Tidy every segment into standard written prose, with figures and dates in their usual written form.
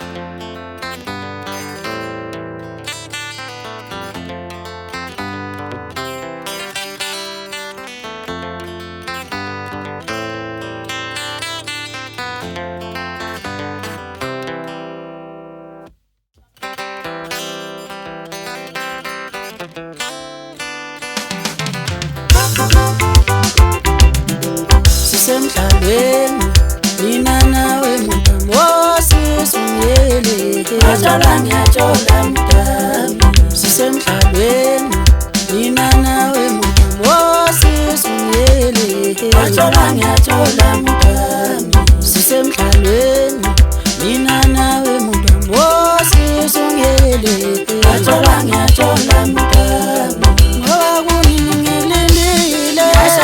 Sisemhlabeni mina nawe mntami wosisungele atshola ngiyatshola mntami sisemhlabeni mina nawe mntami wosisungele atshola ngiyatshola mntami sisemhlabeni mina nawe mntami wosisungele atshola ngiyatshola mntami ngoba kuningilindile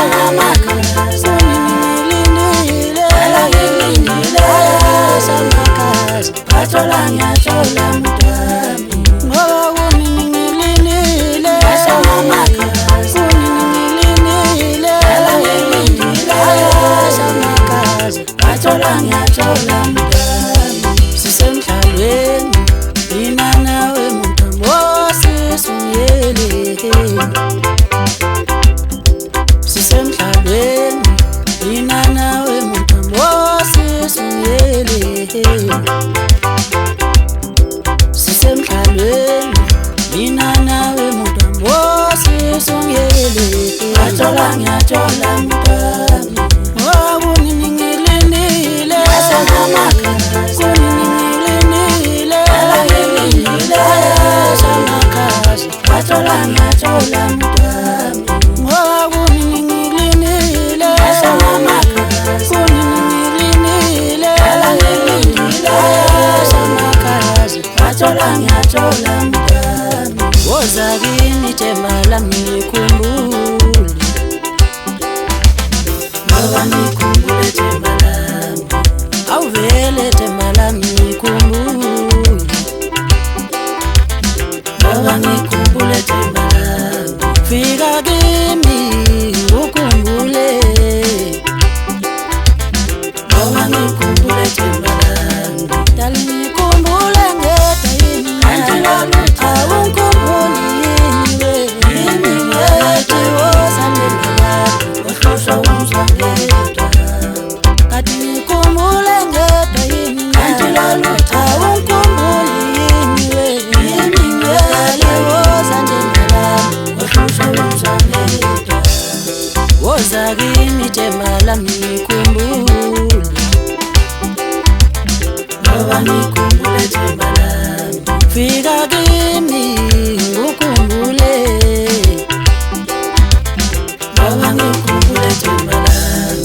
atshola ngiyatshola mntami ngoba kuningilindile kuningilindile atshola ngiyatshola mntami sisemhlabeni mina nawe mntami wosisungele sisemhlabeni mina nawe mntami wosisungele sisemhlabeni mina nawe mntami wosisungele atshola ngiyatshola mntami ngoba kuningilindile kuningilindile atshola ngiyatshola mntami ngoba kuningilindile kuningilindile atshola ngiyatshola mntami woza kimi themba lami ngikhumbule ngoba ngikhumbule themba lami awuvele themba lami ngikhumbule ngoba ngikhumbule themba lami fika kimi ukhumbule ngoba ngikhumbule themba lami dali ngikhumbule ngedayini awungikhumbuli yini ngeke wozandela ohlushwa umzwangedwa kati ngikhumbule ngedayini awungikhumbuli yini ngeke wozandela ohlushwa umzwangedwa woza kimi themba lami ngikhumbule ngoba ngikhumbule themba lami fika kimi ukhumbule ngoba ngikhumbule themba lami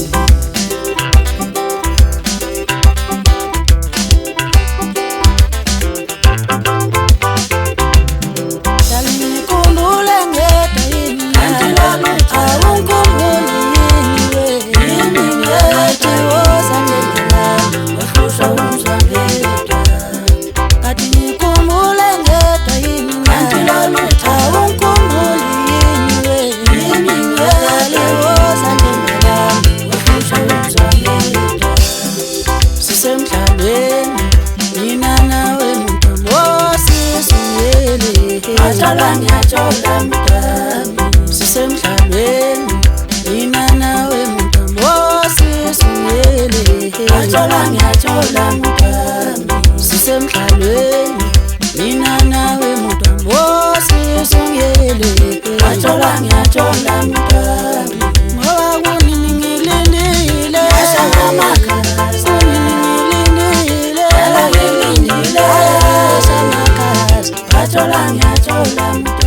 dali ngikhumbule ngedayini awungikhumbuli yini ngeke wozandela ohlushwa umzwangedwa kati ngikhumbule ngedayini awungikhumbuli yini ngeke wozandela ohlushwa umzwangedwa sisemhlabeni mina nawe mntami wosisungele atshola ngiyatshola mntami sisemhlabeni mina nawe mntami wosisungele atshola ngiyatshola mntami sisemhlabeni mina nawe mntami wosisungele atshola ngiyatshola mntami ngoba kuningilindile kuningilindile atshola ngiyatshola mntami